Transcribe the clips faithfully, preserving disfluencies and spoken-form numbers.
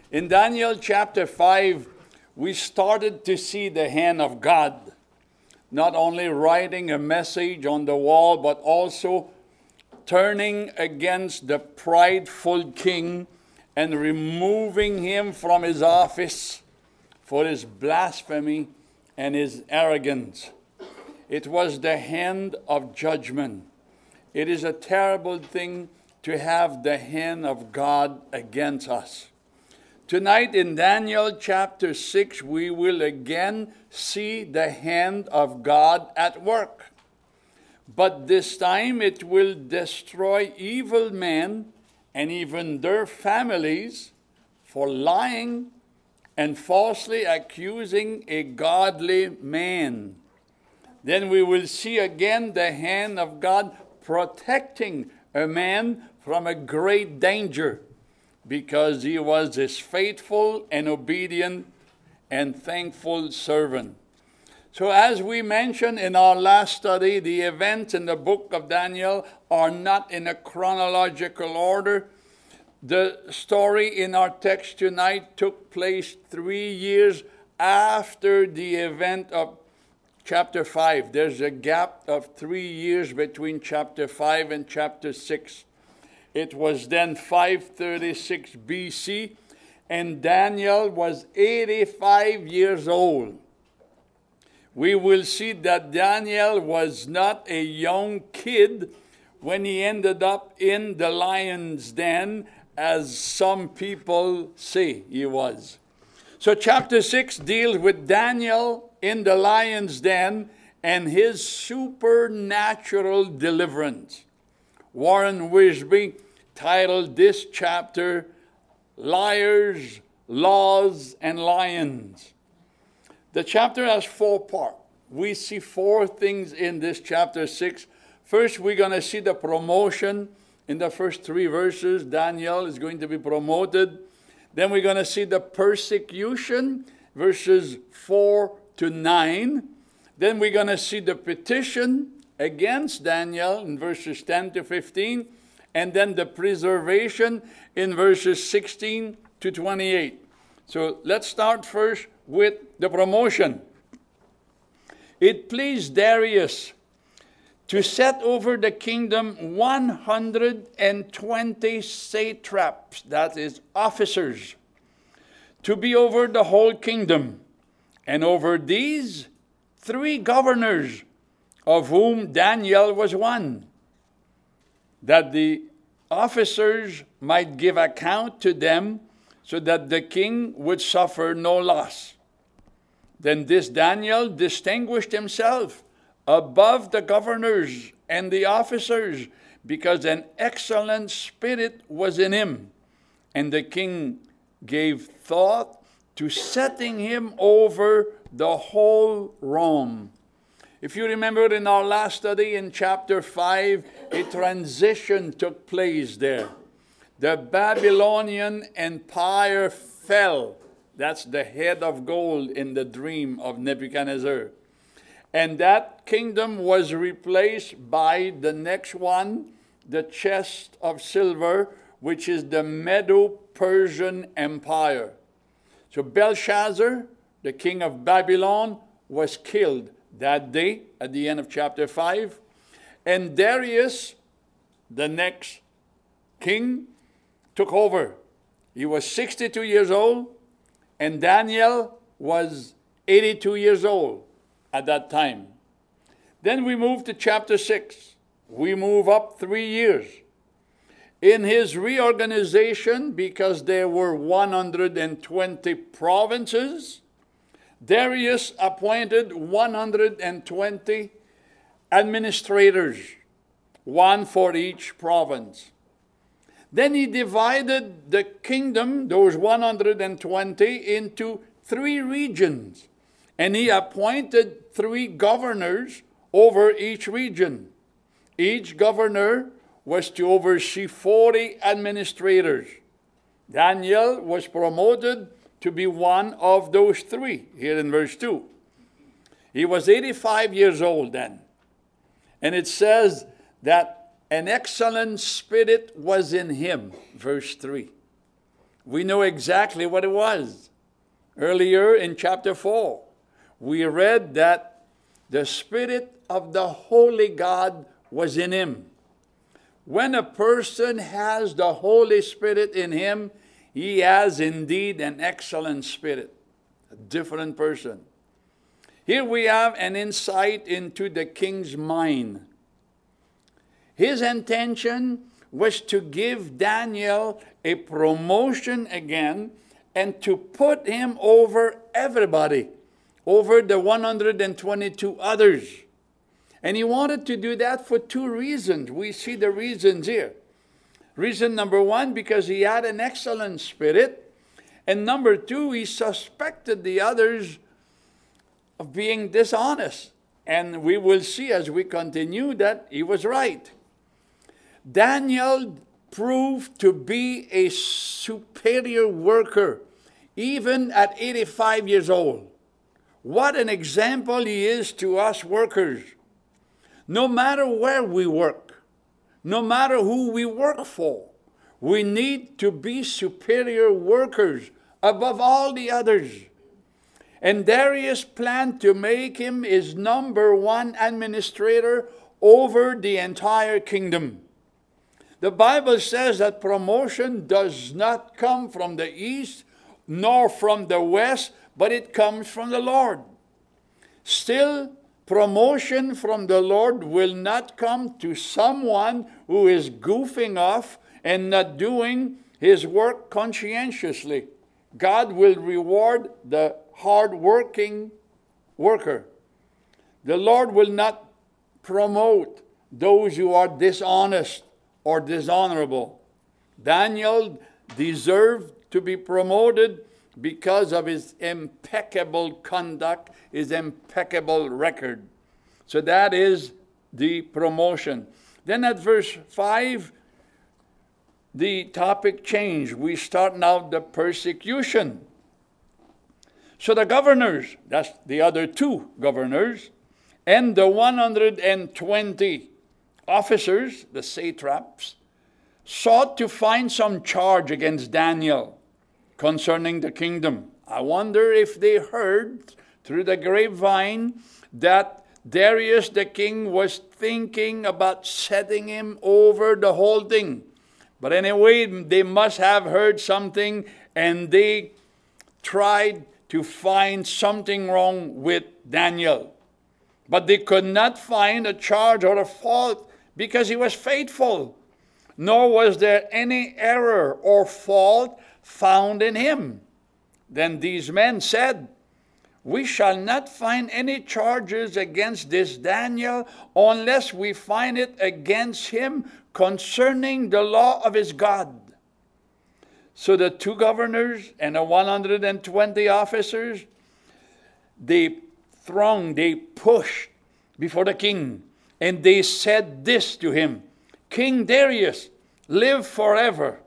In Daniel chapter five, we started to see the hand of God, not only writing a message on the wall, but also turning against the prideful king and removing him from his office for his blasphemy and his arrogance. It was the hand of judgment. It is a terrible thing to have the hand of God against us. Tonight in Daniel chapter six, we will again see the hand of God at work. But this time it will destroy evil men and even their families for lying and falsely accusing a godly man. Then we will see again the hand of God protecting a man from a great danger, because he was his faithful and obedient and thankful servant. So as we mentioned in our last study, the events in the book of Daniel are not in a chronological order. The story in our text tonight took place three years after the event of chapter five. There's a gap of three years between chapter five and chapter six. It was then five thirty-six B C, and Daniel was eighty-five years old. We will see that Daniel was not a young kid when he ended up in the lion's den, as some people say he was. So chapter six deals with Daniel in the lion's den and his supernatural deliverance. Warren Wiersbe titled this chapter, Liars, Laws, and Lions. The chapter has four parts. We see four things in this chapter six. First, we're going to see the promotion. In the first three verses, Daniel is going to be promoted. Then we're going to see the persecution, verses four to nine. Then we're going to see the petition against Daniel in verses ten to fifteen. And then the preservation in verses sixteen to twenty-eight. So let's start first with the promotion. It pleased Darius to set over the kingdom one hundred twenty satraps, that is, officers, to be over the whole kingdom, and over these three governors, of whom Daniel was one, that the officers might give account to them, so that the king would suffer no loss. Then this Daniel distinguished himself above the governors and the officers, because an excellent spirit was in him. And the king gave thought to setting him over the whole Rome. If you remember in our last study in chapter five, a transition took place there. The Babylonian Empire fell. That's the head of gold in the dream of Nebuchadnezzar. And that kingdom was replaced by the next one, the chest of silver, which is the Medo-Persian Empire. So Belshazzar, the king of Babylon, was killed that day at the end of chapter five. And Darius, the next king, took over. He was sixty-two years old, and Daniel was eighty-two years old at that time. Then we move to chapter six. We move up three years. In his reorganization, because there were one hundred twenty provinces, Darius appointed one hundred twenty administrators, one for each province. Then he divided the kingdom, those one hundred twenty, into three regions. And he appointed three governors over each region. Each governor was to oversee forty administrators. Daniel was promoted to be one of those three, here in verse two. He was eighty-five years old then. And it says that an excellent spirit was in him, verse three. We know exactly what it was. Earlier in chapter four, we read that the Spirit of the Holy God was in him. When a person has the Holy Spirit in him, he has indeed an excellent spirit, a different person. Here we have an insight into the king's mind. His intention was to give Daniel a promotion again and to put him over everybody, over the one hundred twenty-two others. And he wanted to do that for two reasons. We see the reasons here. Reason number one, because he had an excellent spirit. And number two, he suspected the others of being dishonest. And we will see as we continue that he was right. Daniel proved to be a superior worker, even at eighty-five years old. What an example he is to us workers. No matter where we work, no matter who we work for, we need to be superior workers above all the others. And Darius planned to make him his number one administrator over the entire kingdom. The Bible says that promotion does not come from the east nor from the west, but it comes from the Lord. Still, promotion from the Lord will not come to someone who is goofing off and not doing his work conscientiously. God will reward the hard-working worker. The Lord will not promote those who are dishonest or dishonorable. Daniel deserved to be promoted because of his impeccable conduct, his impeccable record. So that is the promotion. Then at verse five, the topic changed. We start now the persecution. So the governors, that's the other two governors, and the one hundred twenty officers, the satraps, sought to find some charge against Daniel concerning the kingdom. I wonder if they heard through the grapevine that Darius the king was thinking about setting him over the whole thing. But anyway, they must have heard something, and they tried to find something wrong with Daniel. But they could not find a charge or a fault because he was faithful, nor was there any error or fault found in him. Then these men said, "We shall not find any charges against this Daniel unless we find it against him concerning the law of his God." So the two governors and the one hundred twenty officers, they thronged, they pushed before the king, and they said this to him, "King Darius, live forever.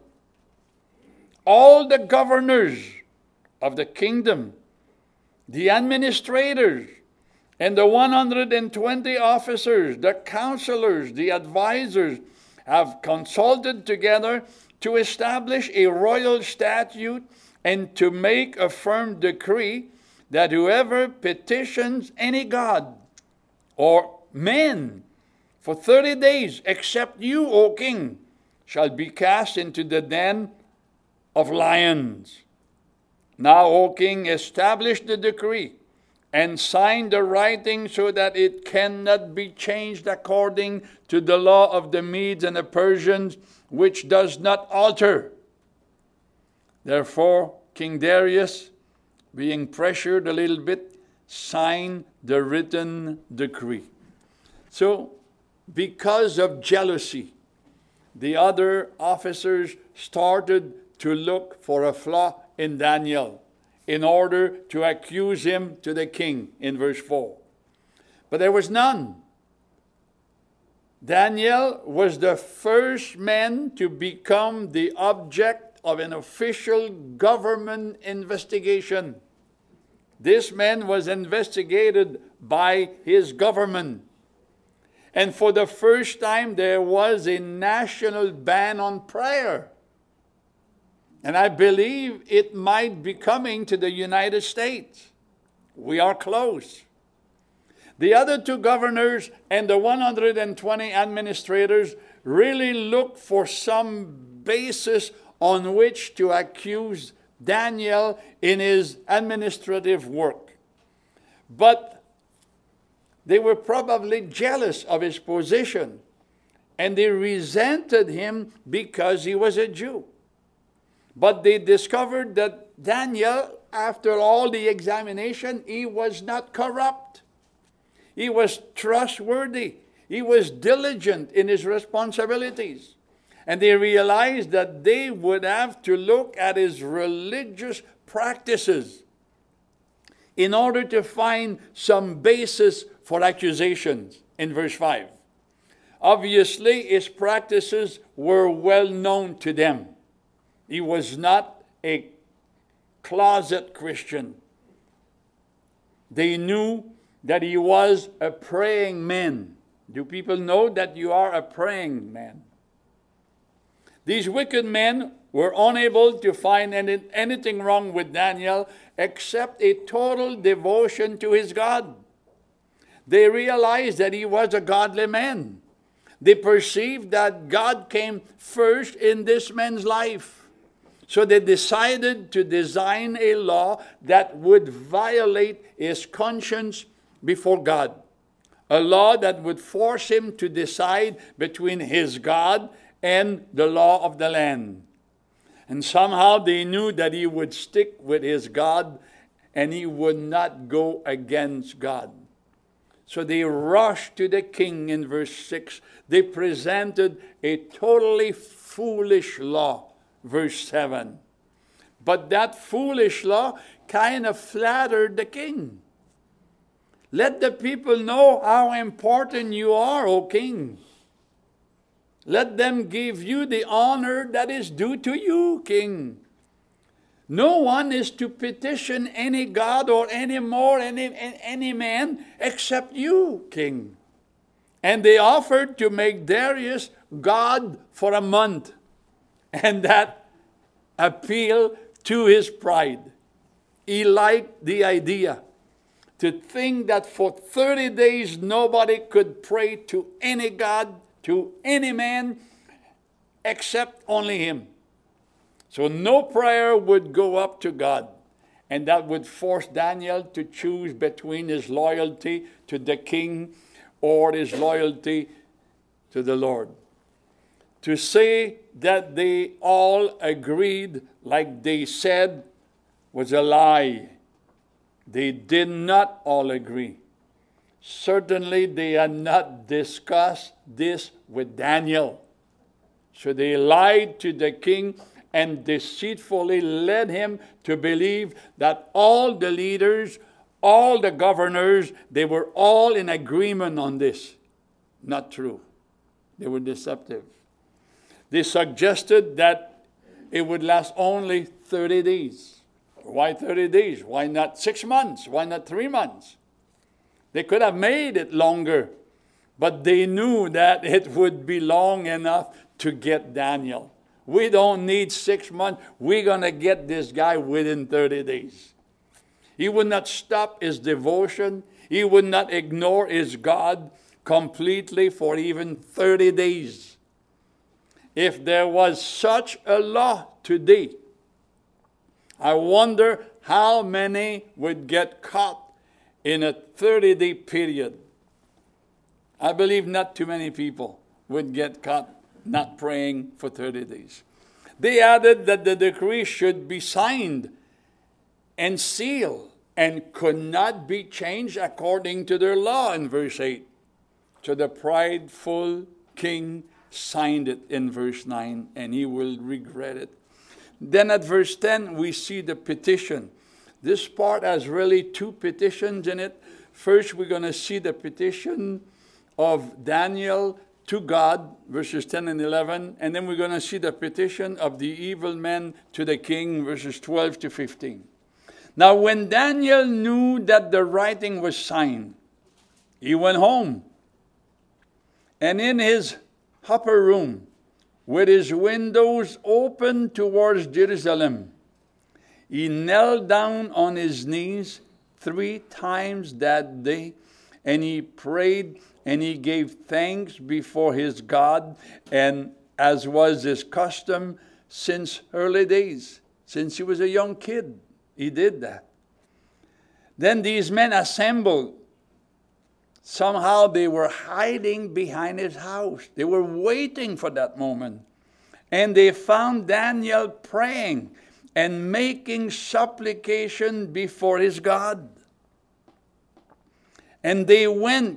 All the governors of the kingdom, the administrators, and the one hundred twenty officers, the counselors, the advisors, have consulted together to establish a royal statute and to make a firm decree that whoever petitions any god or man for thirty days, except you, O king, shall be cast into the den of lions. Now, O king, establish the decree and sign the writing so that it cannot be changed according to the law of the Medes and the Persians, which does not alter." Therefore, King Darius, being pressured a little bit, signed the written decree. So, because of jealousy, the other officers started to look for a flaw in Daniel in order to accuse him to the king in verse four. But there was none. Daniel was the first man to become the object of an official government investigation. This man was investigated by his government. And for the first time, there was a national ban on prayer. And I believe it might be coming to the United States. We are close. The other two governors and the one hundred twenty administrators really looked for some basis on which to accuse Daniel in his administrative work. But they were probably jealous of his position, and they resented him because he was a Jew. But they discovered that Daniel, after all the examination, he was not corrupt. He was trustworthy. He was diligent in his responsibilities. And they realized that they would have to look at his religious practices in order to find some basis for accusations in verse five. Obviously, his practices were well known to them. He was not a closet Christian. They knew that he was a praying man. Do people know that you are a praying man? These wicked men were unable to find any, anything wrong with Daniel except a total devotion to his God. They realized that he was a godly man. They perceived that God came first in this man's life. So they decided to design a law that would violate his conscience before God. A law that would force him to decide between his God and the law of the land. And somehow they knew that he would stick with his God and he would not go against God. So they rushed to the king in verse six. They presented a totally foolish law. Verse seven. But that foolish law kind of flattered the king. Let the people know how important you are, O king. Let them give you the honor that is due to you, king. No one is to petition any god or any more any, any man except you, king. And they offered to make Darius god for a month. And that appealed to his pride. He liked the idea to think that for thirty days nobody could pray to any god, to any man, except only him. So no prayer would go up to God. And that would force Daniel to choose between his loyalty to the king or his loyalty to the Lord. To say that they all agreed like they said was a lie. They did not all agree. Certainly they had not discussed this with Daniel. So they lied to the king and deceitfully led him to believe that all the leaders, all the governors, they were all in agreement on this. Not true. They were deceptive. They suggested that it would last only thirty days. Why thirty days? Why not six months? Why not three months? They could have made it longer, but they knew that it would be long enough to get Daniel. We don't need six months. We're going to get this guy within thirty days. He would not stop his devotion. He would not ignore his God completely for even thirty days. If there was such a law today, I wonder how many would get caught in a thirty-day period. I believe not too many people would get caught not praying for thirty days. They added that the decree should be signed and sealed and could not be changed according to their law in verse eight. So the prideful king signed it in verse nine, and he will regret it. Then at verse ten, we see the petition. This part has really two petitions in it. First, we're going to see the petition of Daniel to God, verses ten and eleven. And then we're going to see the petition of the evil men to the king, verses twelve to fifteen. Now, when Daniel knew that the writing was signed, he went home. And in his upper room, with his windows open towards Jerusalem. He knelt down on his knees three times that day, and he prayed and he gave thanks before his God, and as was his custom since early days, since he was a young kid, he did that. Then these men assembled. Somehow they were hiding behind his house. They were waiting for that moment. And they found Daniel praying and making supplication before his God. And they went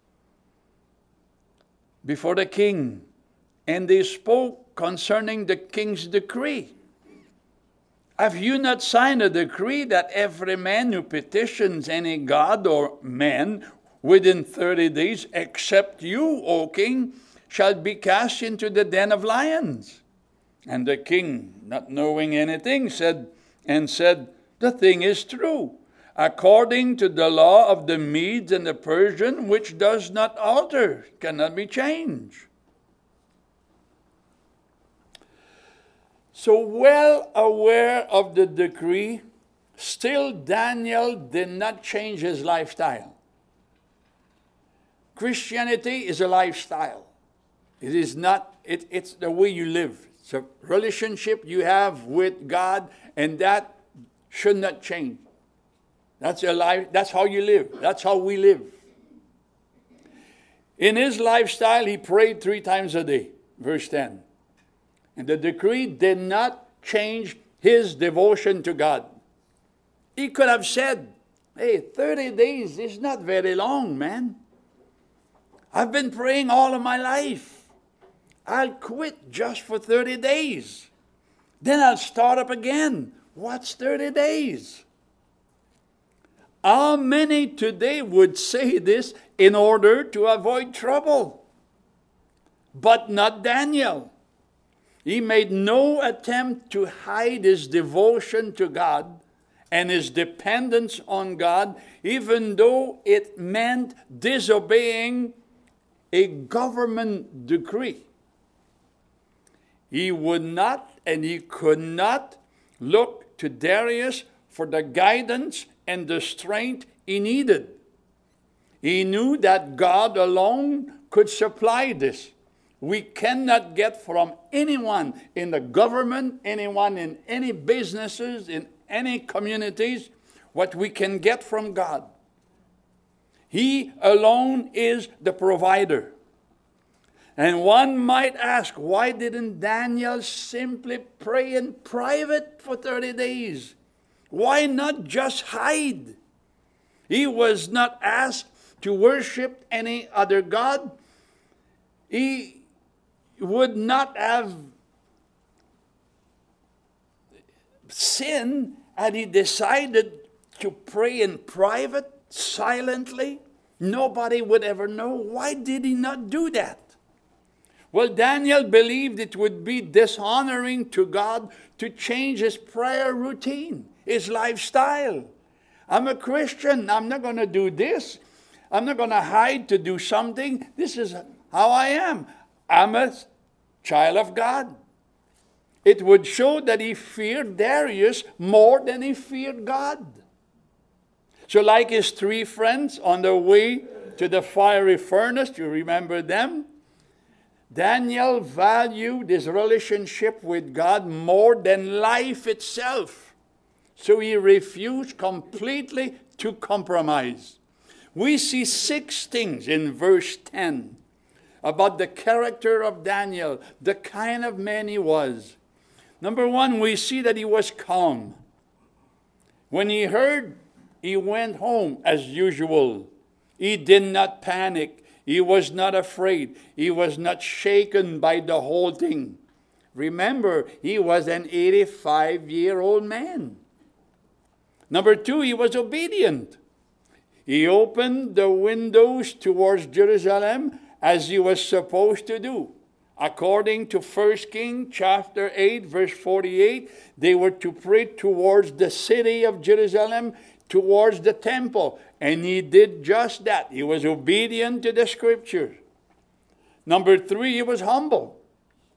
before the king, and they spoke concerning the king's decree. Have you not signed a decree that every man who petitions any god or man within thirty days, except you, O king, shall be cast into the den of lions? And the king, not knowing anything, said and said, the thing is true, according to the law of the Medes and the Persians, which does not alter, cannot be changed. So well aware of the decree, still Daniel did not change his lifestyle. Christianity is a lifestyle. It is not, it, it's the way you live. It's a relationship you have with God, and that should not change. That's your life. That's how you live. That's how we live. In his lifestyle, he prayed three times a day. Verse ten. And the decree did not change his devotion to God. He could have said, hey, thirty days is not very long, man. I've been praying all of my life. I'll quit just for thirty days. Then I'll start up again. What's thirty days? How many today would say this in order to avoid trouble? But not Daniel. He made no attempt to hide his devotion to God and his dependence on God, even though it meant disobeying a government decree. He would not and he could not look to Darius for the guidance and the strength he needed. He knew that God alone could supply this. We cannot get from anyone in the government, anyone in any businesses, in any communities, what we can get from God. He alone is the provider. And one might ask, why didn't Daniel simply pray in private for thirty days? Why not just hide? He was not asked to worship any other god. He would not have sinned had he decided to pray in private, silently. Nobody would ever know. Why did he not do that? Well, Daniel believed it would be dishonoring to God to change his prayer routine, his lifestyle. I'm a Christian. I'm not going to do this. I'm not going to hide to do something. This is how I am. I'm a child of God. It would show that he feared Darius more than he feared God. So like his three friends on their way to the fiery furnace, you remember them? Daniel valued his relationship with God more than life itself. So he refused completely to compromise. We see six things in verse ten about the character of Daniel, the kind of man he was. Number one, we see that he was calm. When he heard, he went home as usual. He did not panic. He was not afraid. He was not shaken by the whole thing. Remember, he was an eighty-five-year-old man. Number two, he was obedient. He opened the windows towards Jerusalem as he was supposed to do. According to First Kings chapter eight, verse forty-eight, they were to pray towards the city of Jerusalem, towards the temple. And he did just that. He was obedient to the scripture. Number three, he was humble.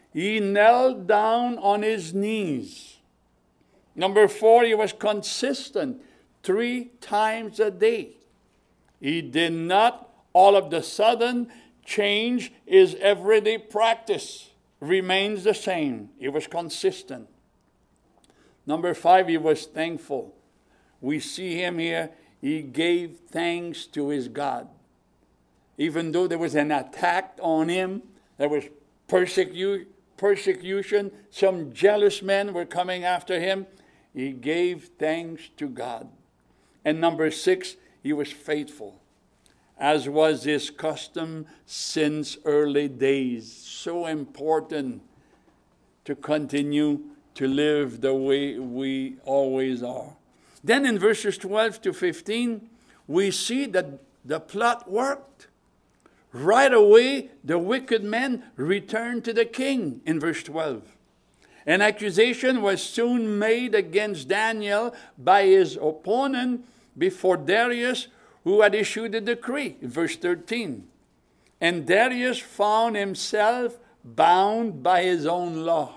He knelt down on his knees. Number four, he was consistent three times a day. He did not all of the sudden change his everyday practice. Remains the same. He was consistent. Number five, he was thankful. We see him here. He gave thanks to his God. Even though there was an attack on him, there was persecu- persecution, some jealous men were coming after him, he gave thanks to God. And number six, he was faithful, as was his custom since early days. So important to continue to live the way we always are. Then in verses twelve to fifteen, we see that the plot worked. Right away, the wicked men returned to the king in verse twelve. An accusation was soon made against Daniel by his opponent before Darius, who had issued a decree, in verse thirteen. And Darius found himself bound by his own law.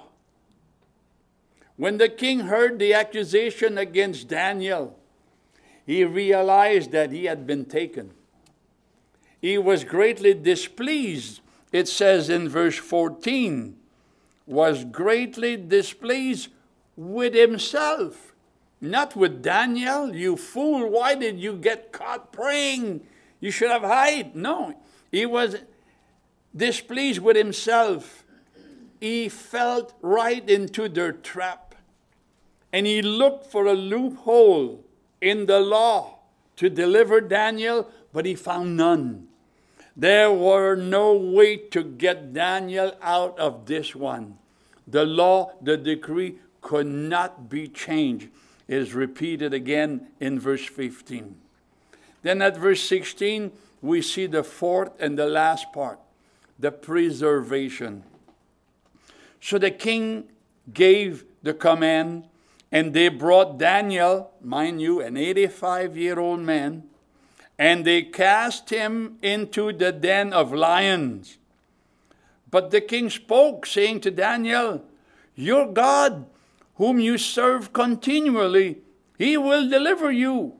When the king heard the accusation against Daniel, he realized that he had been taken. He was greatly displeased. It says in verse fourteen, was greatly displeased with himself. Not with Daniel. You fool, why did you get caught praying? You should have hid. No, he was displeased with himself. He felt right into their trap. And he looked for a loophole in the law to deliver Daniel, but he found none. There were no way to get Daniel out of this one. The law, the decree could not be changed. It is repeated again in verse fifteen. Then at verse sixteen, we see the fourth and the last part, the preservation. So the king gave the command, and they brought Daniel, mind you, an eighty-five-year-old man, and they cast him into the den of lions. But the king spoke, saying to Daniel, your God, whom you serve continually, he will deliver you.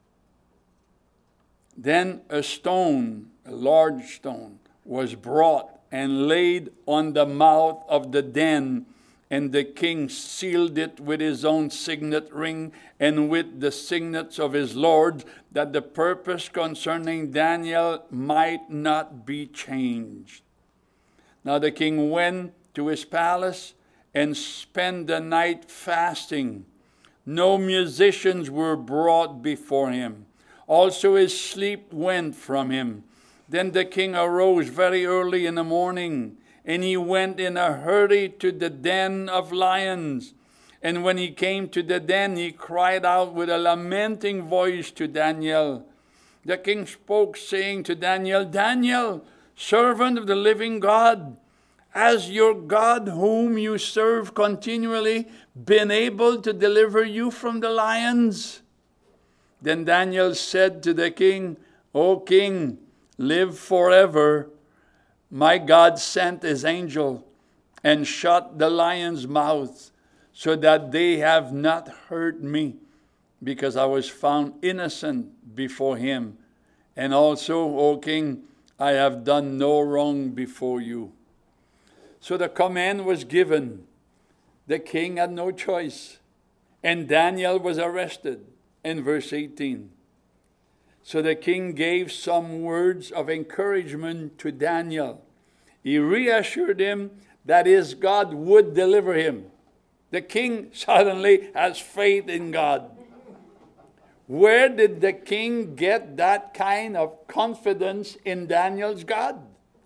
Then a stone, a large stone, was brought and laid on the mouth of the den, and the king sealed it with his own signet ring and with the signets of his lords, that the purpose concerning Daniel might not be changed. Now the king went to his palace and spent the night fasting. No musicians were brought before him. Also his sleep went from him. Then the king arose very early in the morning, and he went in a hurry to the den of lions. And when he came to the den, he cried out with a lamenting voice to Daniel. The king spoke, saying to Daniel, Daniel, servant of the living God, has your God, whom you serve continually, been able to deliver you from the lions? Then Daniel said to the king, O king, live forever. My God sent his angel and shut the lions' mouths, so that they have not hurt me, because I was found innocent before him. And also, O king, I have done no wrong before you. So the command was given. The king had no choice. And Daniel was arrested in verse eighteen. So the king gave some words of encouragement to Daniel. He reassured him that his God would deliver him. The king suddenly has faith in God. Where did the king get that kind of confidence in Daniel's God?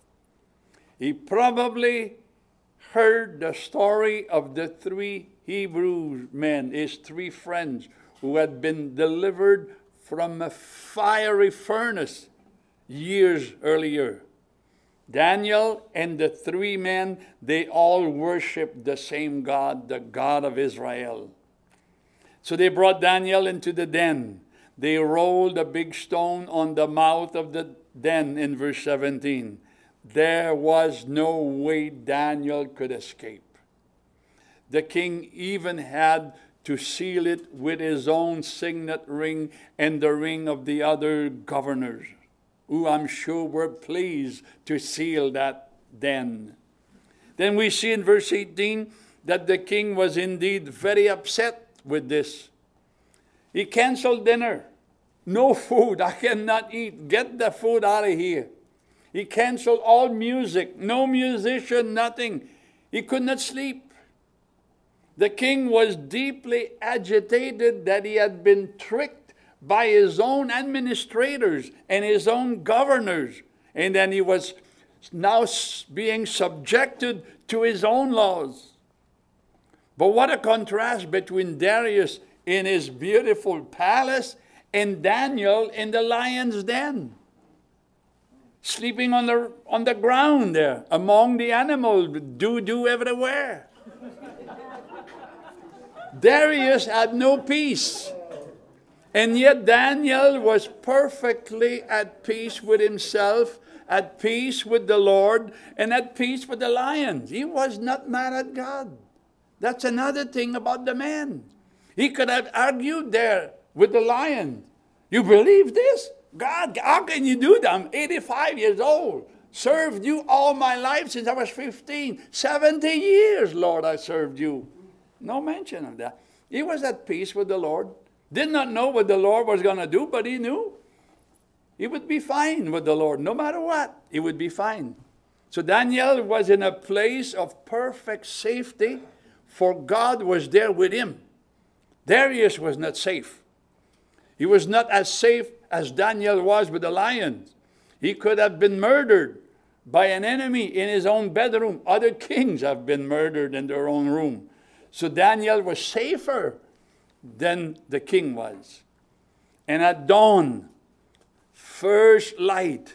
He probably heard the story of the three Hebrew men, his three friends, who had been delivered from a fiery furnace years earlier. Daniel and the three men, they all worshiped the same God, the God of Israel. So they brought Daniel into the den. They rolled a big stone on the mouth of the den in verse seventeen. there was no way Daniel could escape. The king even had to seal it with his own signet ring and the ring of the other governors, who I'm sure were pleased to seal that den. Then we see in verse eighteen that the king was indeed very upset with this. He canceled dinner. No food. I cannot eat. Get the food out of here. He canceled all music. No musician, nothing. He could not sleep. The king was deeply agitated that he had been tricked by his own administrators and his own governors. And then he was now being subjected to his own laws. But what a contrast between Darius in his beautiful palace and Daniel in the lion's den, sleeping on the, on the ground there among the animals, doo-doo everywhere. Darius had no peace. And yet Daniel was perfectly at peace with himself, at peace with the Lord, and at peace with the lions. He was not mad at God. That's another thing about the man. He could have argued there with the lion. You believe this? God, how can you do that? I'm eighty-five years old. Served you all my life since I was fifteen. seventy years, Lord, I served you. No mention of that. He was at peace with the Lord. Did not know what the Lord was going to do, but he knew he would be fine with the Lord. No matter what, he would be fine. So Daniel was in a place of perfect safety, for God was there with him. Darius was not safe. He was not as safe as Daniel was with the lions. He could have been murdered by an enemy in his own bedroom. Other kings have been murdered in their own room. So Daniel was safer than the king was. And at dawn, first light,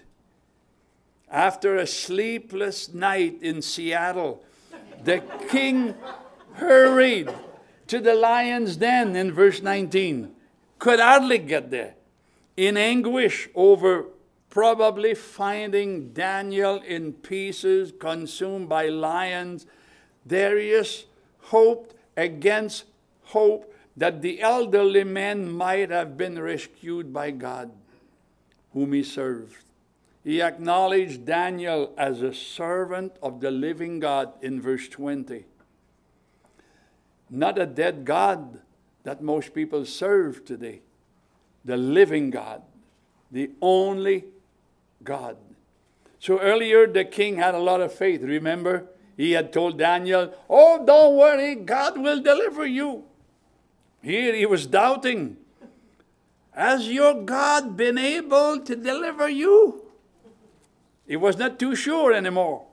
after a sleepless night in Seattle, the king hurried to the lion's den in verse nineteen. Could hardly get there. In anguish over probably finding Daniel in pieces, consumed by lions, Darius hoped against hope that the elderly man might have been rescued by God, whom he served. He acknowledged Daniel as a servant of the living God in verse twenty. Not a dead God that most people serve today. The living God. The only God. So earlier the king had a lot of faith. Remember? He had told Daniel, oh, don't worry, God will deliver you. Here he was doubting. Has your God been able to deliver you? He was not too sure anymore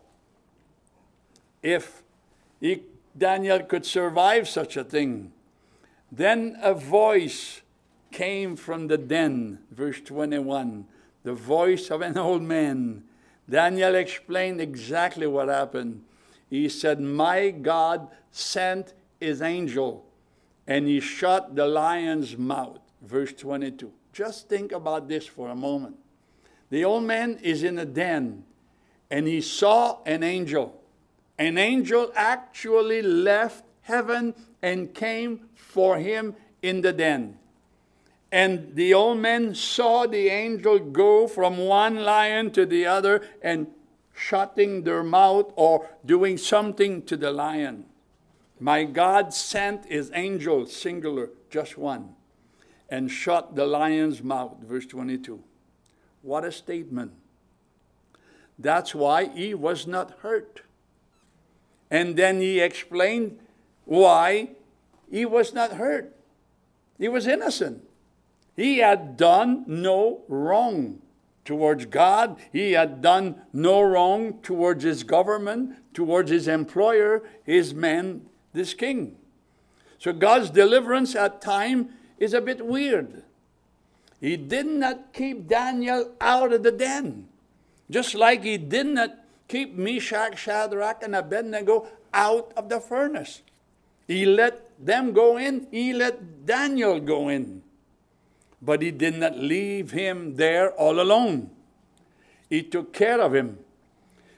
if he, Daniel could survive such a thing. Then a voice came from the den, verse twenty-one, the voice of an old man. Daniel explained exactly what happened. He said, my God sent his angel, and he shut the lion's mouth. Verse twenty-two. Just think about this for a moment. The old man is in a den, and he saw an angel. An angel actually left heaven and came for him in the den. And the old man saw the angel go from one lion to the other and shutting their mouth or doing something to the lion. My God sent his angel, singular, just one, and shut the lion's mouth. Verse twenty-two. What a statement. That's why he was not hurt. And then he explained why he was not hurt. He was innocent. He had done no wrong towards God. He had done no wrong towards his government, towards his employer, his man, this king. So God's deliverance at time is a bit weird. He did not keep Daniel out of the den, just like he did not keep Meshach, Shadrach, and Abednego out of the furnace. He let them go in. He let Daniel go in. But he did not leave him there all alone. He took care of him.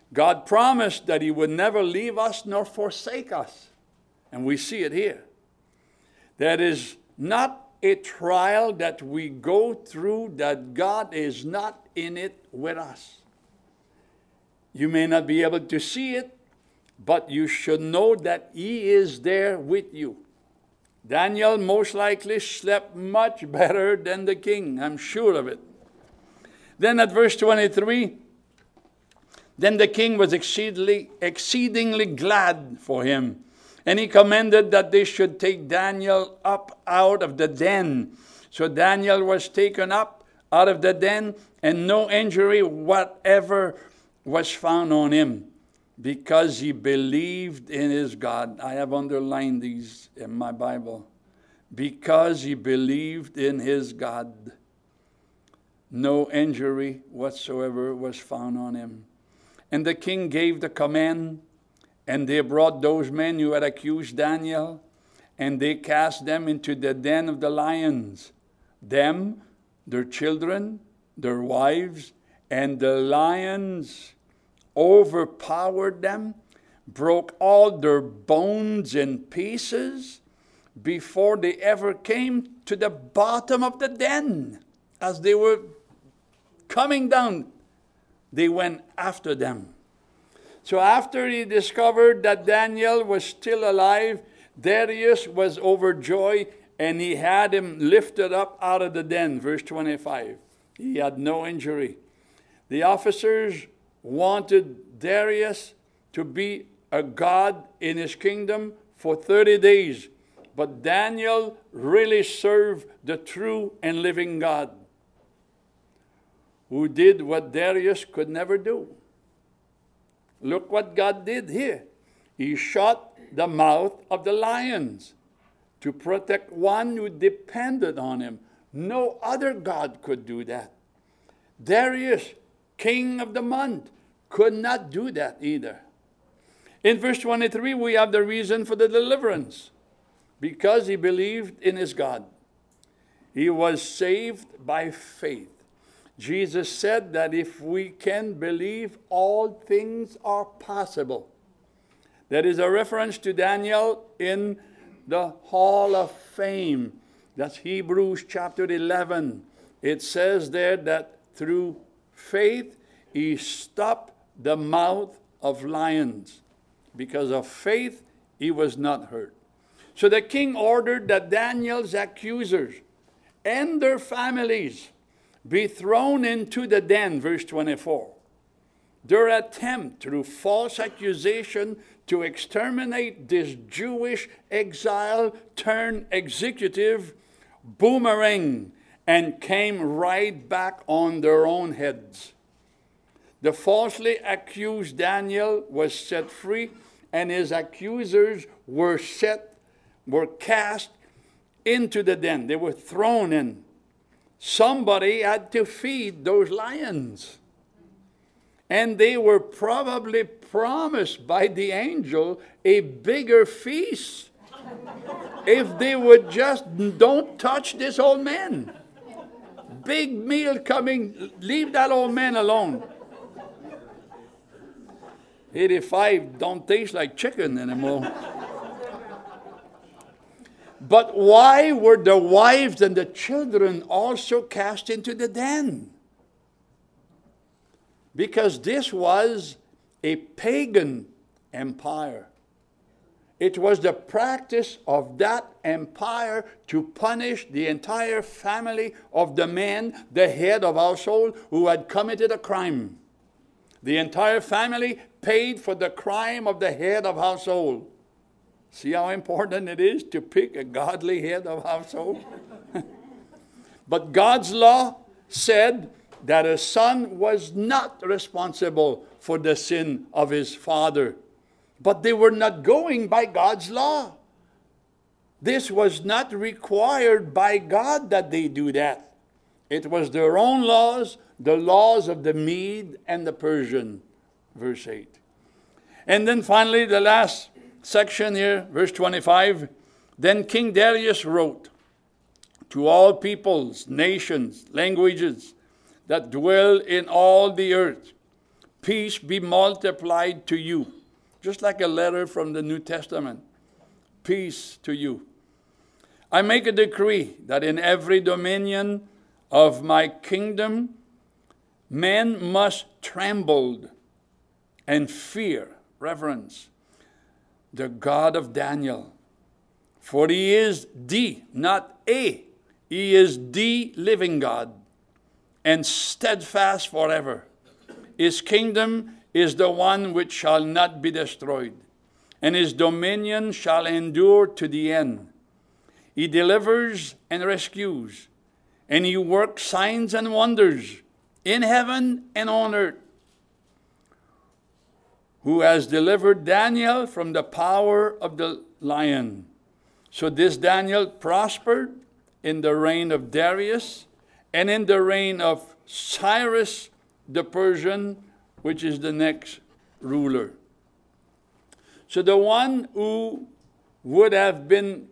God promised that he would never leave us nor forsake us. And we see it here. That is not a trial that we go through that God is not in it with us. You may not be able to see it, but you should know that he is there with you. Daniel most likely slept much better than the king. I'm sure of it. Then at verse twenty-three, then the king was exceedingly, exceedingly glad for him. And he commanded that they should take Daniel up out of the den. So Daniel was taken up out of the den, and no injury whatever was found on him, because he believed in his God. I have underlined these in my Bible. Because he believed in his God. No injury whatsoever was found on him. And the king gave the command, and they brought those men who had accused Daniel, and they cast them into the den of the lions. Them, their children, their wives, and the lions overpowered them, broke all their bones in pieces before they ever came to the bottom of the den. As they were coming down, they went after them. So after he discovered that Daniel was still alive, Darius was overjoyed, and he had him lifted up out of the den. Verse twenty-five. He had no injury. The officers wanted Darius to be a god in his kingdom for thirty days. But Daniel really served the true and living God, who did what Darius could never do. Look what God did here. He shut the mouth of the lions to protect one who depended on him. No other god could do that. Darius, king of the month, could not do that either. In verse twenty-three, we have the reason for the deliverance. Because he believed in his God. He was saved by faith. Jesus said that if we can believe, all things are possible. That is a reference to Daniel in the Hall of Fame. That's Hebrews chapter eleven. It says there that through faith he stopped the mouth of lions. Because of faith he was not hurt. So the king ordered that Daniel's accusers and their families be thrown into the den, verse twenty-four. Their attempt through false accusation to exterminate this Jewish exile turned executive boomerang and came right back on their own heads. The falsely accused Daniel was set free, and his accusers were set, were cast into the den. They were thrown in. Somebody had to feed those lions. And they were probably promised by the angel a bigger feast if they would just don't touch this old man. Big meal coming, leave that old man alone. eighty-five don't taste like chicken anymore. But why were the wives and the children also cast into the den? Because this was a pagan empire. It was the practice of that empire to punish the entire family of the man, the head of household, who had committed a crime. The entire family paid for the crime of the head of household. See how important it is to pick a godly head of household? But God's law said that a son was not responsible for the sin of his father. But they were not going by God's law. This was not required by God that they do that. It was their own laws, the laws of the Mede and the Persian. Verse eight. And then finally, the last section here, verse twenty-five. Then King Darius wrote to all peoples, nations, languages that dwell in all the earth. peace be multiplied to you. Just like a letter from the New Testament. Peace to you. I make a decree that in every dominion of my kingdom, men must tremble and fear, reverence, the God of Daniel. For he is the, not a, he is the living God, and steadfast forever. His kingdom is the one which shall not be destroyed, and his dominion shall endure to the end. He delivers and rescues, and he works signs and wonders in heaven and on earth. Who has delivered Daniel from the power of the lion. So this Daniel prospered in the reign of Darius and in the reign of Cyrus the Persian, which is the next ruler. So the one who would have been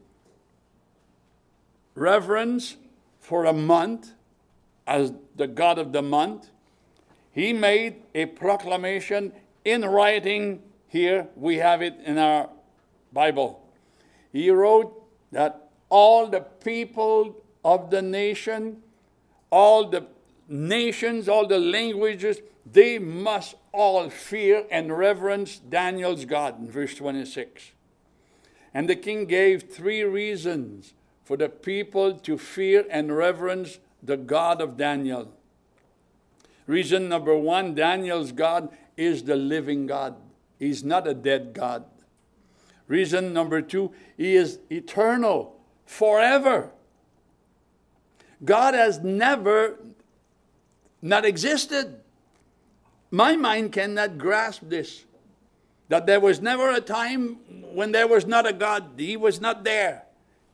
reverenced for a month as the God of the month, he made a proclamation in writing. Here we have it in our Bible. He wrote that all the people of the nation, all the nations, all the languages, they must all fear and reverence Daniel's God, in verse twenty-six. And the king gave three reasons for the people to fear and reverence the God of Daniel. Reason number one, Daniel's God is the living God. He's not a dead God. Reason number two, he is eternal, forever. God has never not existed. My mind cannot grasp this, that there was never a time when there was not a God. He was not there.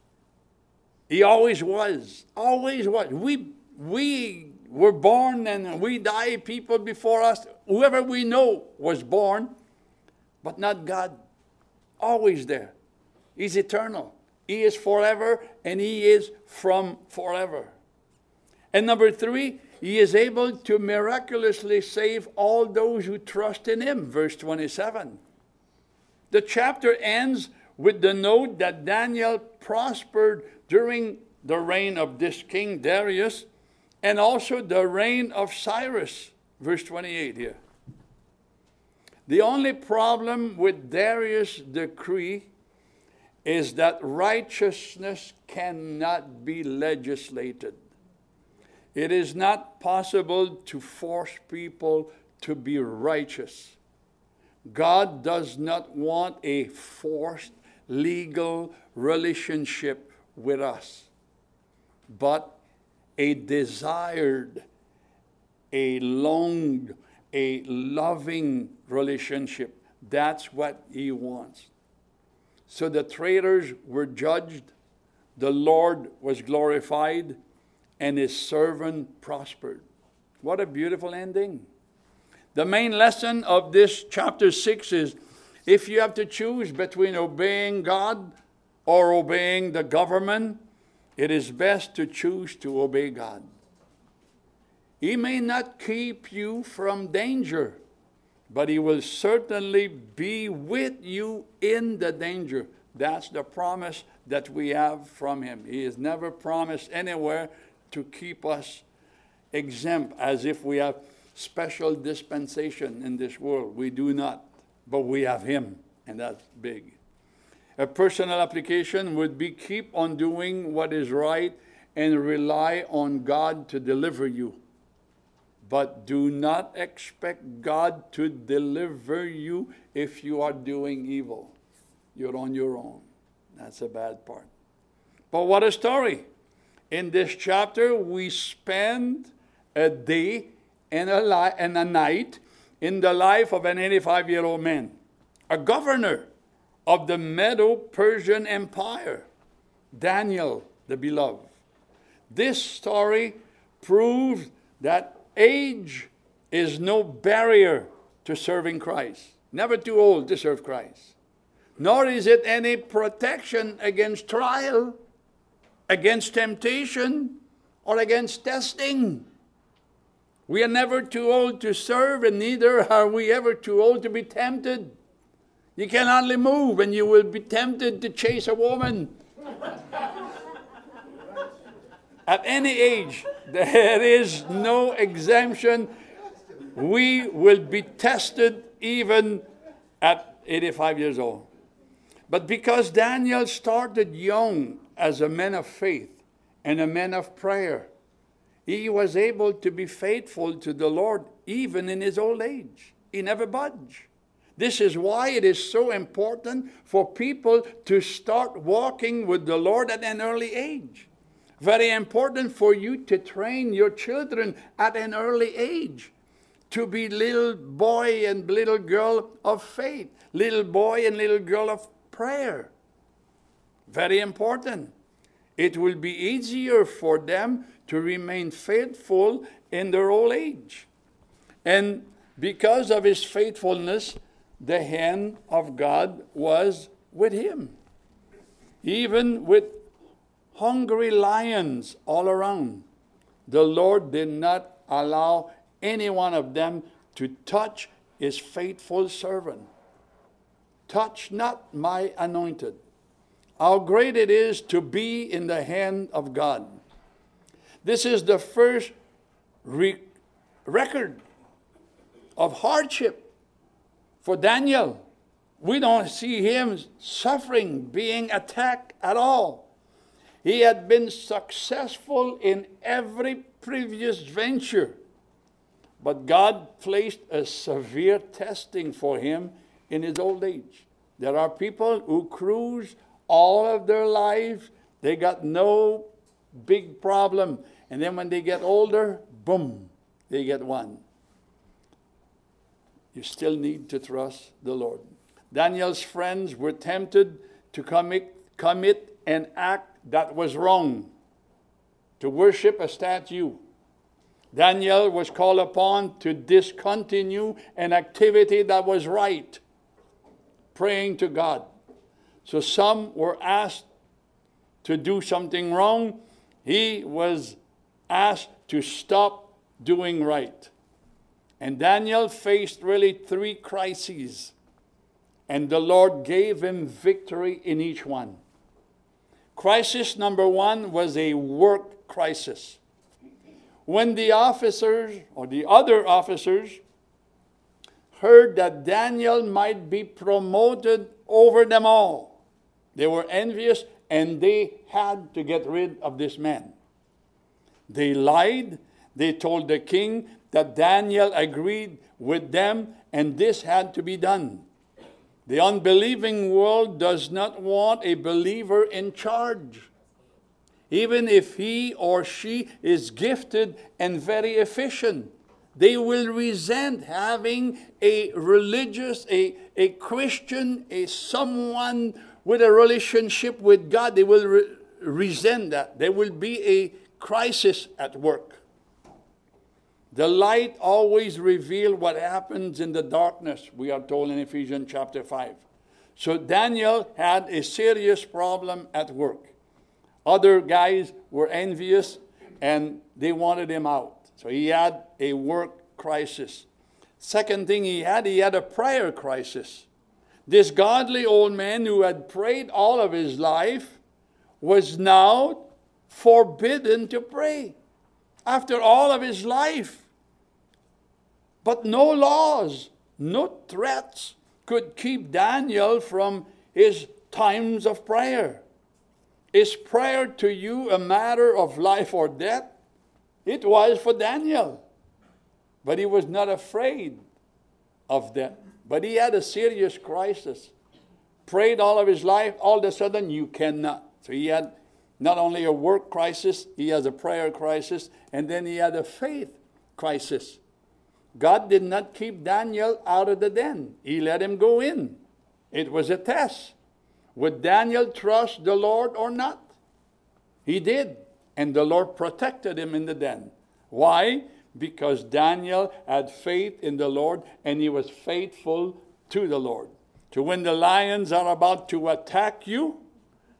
He always was, always was. We, we were born and we die, people before us, whoever we know was born, but not God. Always there. He's eternal. He is forever, and he is from forever. And number three, he is able to miraculously save all those who trust in him. Verse twenty-seven. The chapter ends with the note that Daniel prospered during the reign of this king Darius and also the reign of Cyrus. Verse twenty-eight here. The only problem with Darius' decree is that righteousness cannot be legislated. It is not possible to force people to be righteous. God does not want a forced legal relationship with us, but a desired, a longed, a loving relationship. That's what he wants. So the traitors were judged, the Lord was glorified, and his servant prospered. What a beautiful ending. The main lesson of this chapter six is, if you have to choose between obeying God or obeying the government, it is best to choose to obey God. He may not keep you from danger, but he will certainly be with you in the danger. That's the promise that we have from him. He has never promised anywhere to keep us exempt as if we have special dispensation in this world. We do not, but we have him, and that's big. A personal application would be keep on doing what is right and rely on God to deliver you. But do not expect God to deliver you if you are doing evil. You're on your own. That's a bad part. But what a story. In this chapter, we spend a day and a, li- and a night in the life of an eighty-five-year-old man, a governor of the Medo-Persian Empire, Daniel the Beloved. This story proves that age is no barrier to serving Christ. Never too old to serve Christ. Nor is it any protection against trial, against temptation, or against testing. We are never too old to serve, and neither are we ever too old to be tempted. You can hardly move, and you will be tempted to chase a woman. At any age, there is no exemption. We will be tested even at eighty-five years old. But because Daniel started young as a man of faith and a man of prayer, he was able to be faithful to the Lord even in his old age. He never budged. This is why it is so important for people to start walking with the Lord at an early age. Very important for you to train your children at an early age to be little boy and little girl of faith, little boy and little girl of prayer. Very important. It will be easier for them to remain faithful in their old age. And because of his faithfulness, the hand of God was with him. Even with hungry lions all around, the Lord did not allow any one of them to touch his faithful servant. Touch not my anointed. How great it is to be in the hand of God. This is the first re- record of hardship for Daniel. We don't see him suffering, being attacked at all. He had been successful in every previous venture. But God placed a severe testing for him in his old age. There are people who cruise all of their lives. They got no big problem. And then when they get older, boom, they get one. You still need to trust the Lord. Daniel's friends were tempted to commit, commit an act that was wrong, to worship a statue. Daniel was called upon to discontinue an activity that was right, praying to God. So some were asked to do something wrong. He was asked to stop doing right. And Daniel faced really three crises. And the Lord gave him victory in each one. Crisis number one was a work crisis. When the officers, or the other officers, heard that Daniel might be promoted over them all, they were envious and they had to get rid of this man. They lied. They told the king that Daniel agreed with them and this had to be done. The unbelieving world does not want a believer in charge. Even if he or she is gifted and very efficient, they will resent having a religious, a, a Christian, a someone with a relationship with God. They will re- resent that. There will be a crisis at work. The light always reveals what happens in the darkness, we are told in Ephesians chapter five. So Daniel had a serious problem at work. Other guys were envious and they wanted him out. So he had a work crisis. Second thing he had, he had a prayer crisis. This godly old man who had prayed all of his life was now forbidden to pray after all of his life. But no laws, no threats could keep Daniel from his times of prayer. Is prayer to you a matter of life or death? It was for Daniel. But he was not afraid of death. But he had a serious crisis. Prayed all of his life, all of a sudden you cannot. So he had not only a work crisis, he has a prayer crisis, and then he had a faith crisis. God did not keep Daniel out of the den. He let him go in. It was a test. Would Daniel trust the Lord or not? He did. And the Lord protected him in the den. Why? Because Daniel had faith in the Lord and he was faithful to the Lord. So when the lions are about to attack you,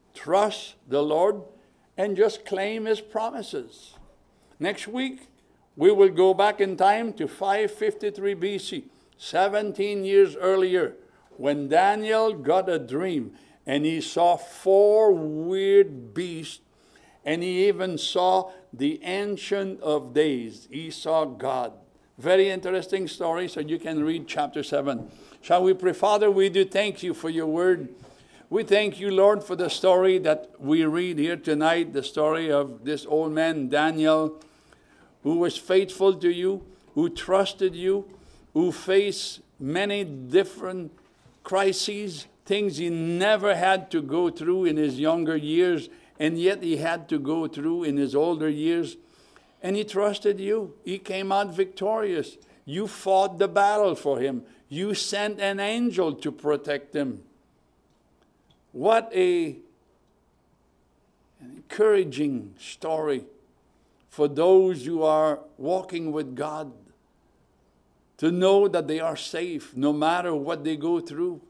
trust the Lord and just claim his promises. Next week, We will go back in time to five fifty-three B C, seventeen years earlier, when Daniel got a dream and he saw four weird beasts, and he even saw the Ancient of Days. He saw God. Very interesting story, so you can read chapter seven. Shall we pray? Father, we do thank you for your word. We thank you, Lord, for the story that we read here tonight, the story of this old man, Daniel, who was faithful to you, who trusted you, who faced many different crises, things he never had to go through in his younger years, and yet he had to go through in his older years. And he trusted you. He came out victorious. You fought the battle for him. You sent an angel to protect him. What a, an encouraging story for those who are walking with God, to know that they are safe no matter what they go through.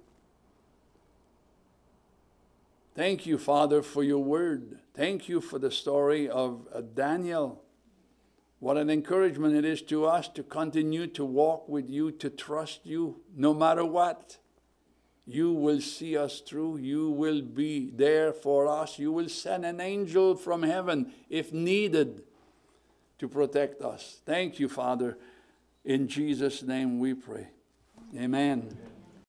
Thank you, Father, for your word. Thank you for the story of uh, Daniel. What an encouragement it is to us to continue to walk with you, to trust you no matter what. You will see us through. You will be there for us. You will send an angel from heaven if needed to protect us. Thank you, Father. In Jesus' name we pray. Amen.